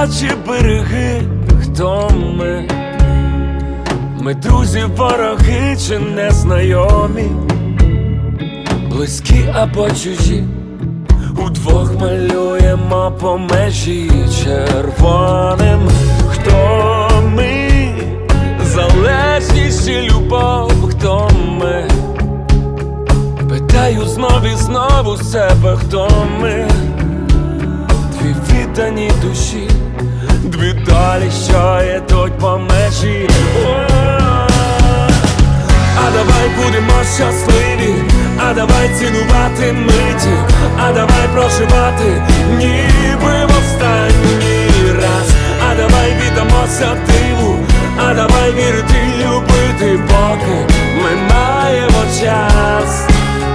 наче береги. Хто ми? Ми друзі, вороги чи незнайомі, близькі або чужі, удвох малюємо по межі червоним. Хто ми? Залежність чи любов? Хто ми? Питаю знов і знову себе, хто ми? Дві віддані душі, дві долі, що йдуть по межі. А давай будемо щасливі, а давай цінувати миті, а давай проживати, ніби в останній раз. А давай віддамося диву, а давай вірити й любити, поки ми маємо час.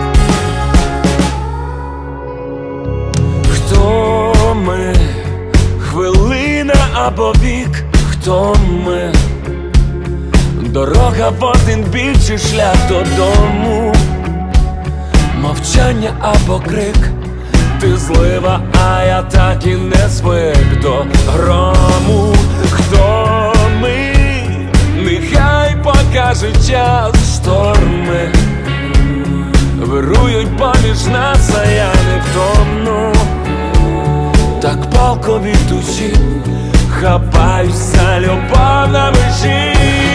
Хто ми? Хвилина або вік? Хто ми? Дорога в один бік чи шлях додому? Мовчання або крик? Ти злива, а я так і не звик до грому. Хто ми? Нехай покаже час. Шторми вирують поміж нас, а я не втомну. Так палко від душі хапаюся, любов на межі.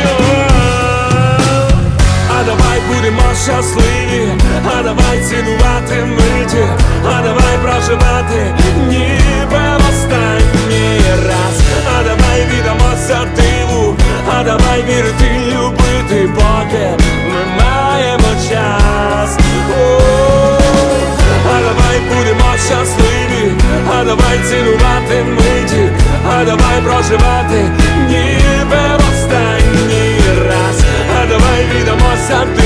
А давай будемо щасливі, а давай цінувати миті, а давай проживати, ніби в останній раз. А давай віддамося диву, а давай вірити й любити, поки ми маємо час. А давай будемо щасливі, а давай цінувати миті, а давай проживати, ніби в останній раз. А давай віддамося